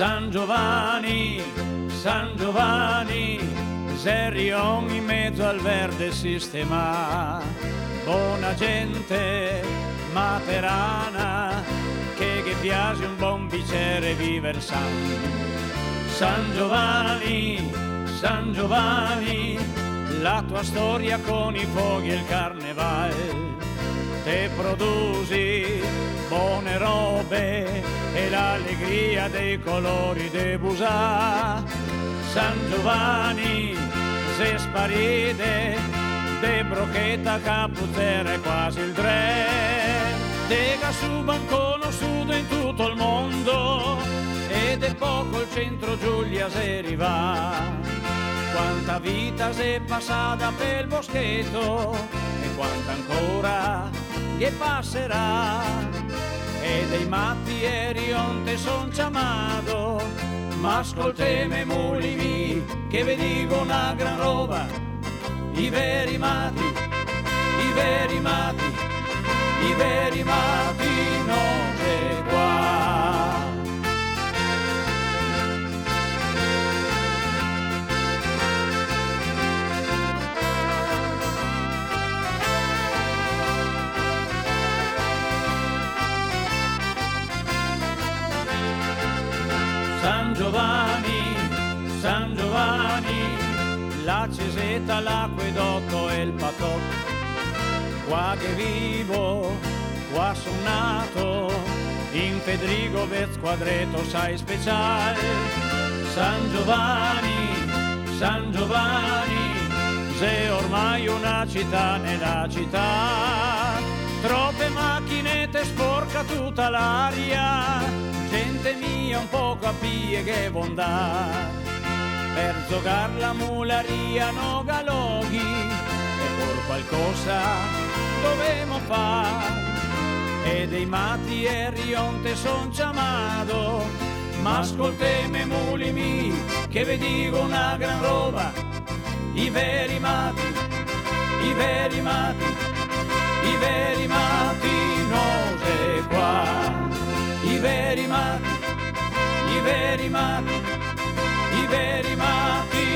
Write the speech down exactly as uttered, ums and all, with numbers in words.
San Giovanni, San Giovanni, Serion in mezzo al verde sistema, buona gente materana, che che piace un buon bicchiere viver san. San Giovanni, San Giovanni, la tua storia con i fuochi e il carnevale, te produci buone robe e l'allegria dei colori de Busà. San Giovanni, se sparite, de brocchetta capuzzera è quasi il tre, tega su banco conosciuto in tutto il mondo, ed è poco il centro Giulia se arriva. Quanta vita si è passata per il boschetto e quanta ancora che passerà, e dei matti e rionte son chiamato, ma ascolteme muli mi che vi dico una gran roba, i veri matti, i veri matti, i veri matti non c'è qua. San Giovanni, San Giovanni, la Ceseta, l'acquedotto e il patotto, qua che vivo, qua son nato, in Federico Vez Quadretto sai speciale. San Giovanni, San Giovanni, sei ormai una città nella città, troppe macchinette sporca tutta l'aria, gente mia un po' capire che bondà, per giocare la mularia no galoghi, e per qualcosa dovemo fare, e dei matti e rionte son chiamato, ma ascolteme muli mi che vi dico una gran roba, i veri matti, i veri matti, i veri matti non c'è qua. I veri matti, i veri matti, i veri matti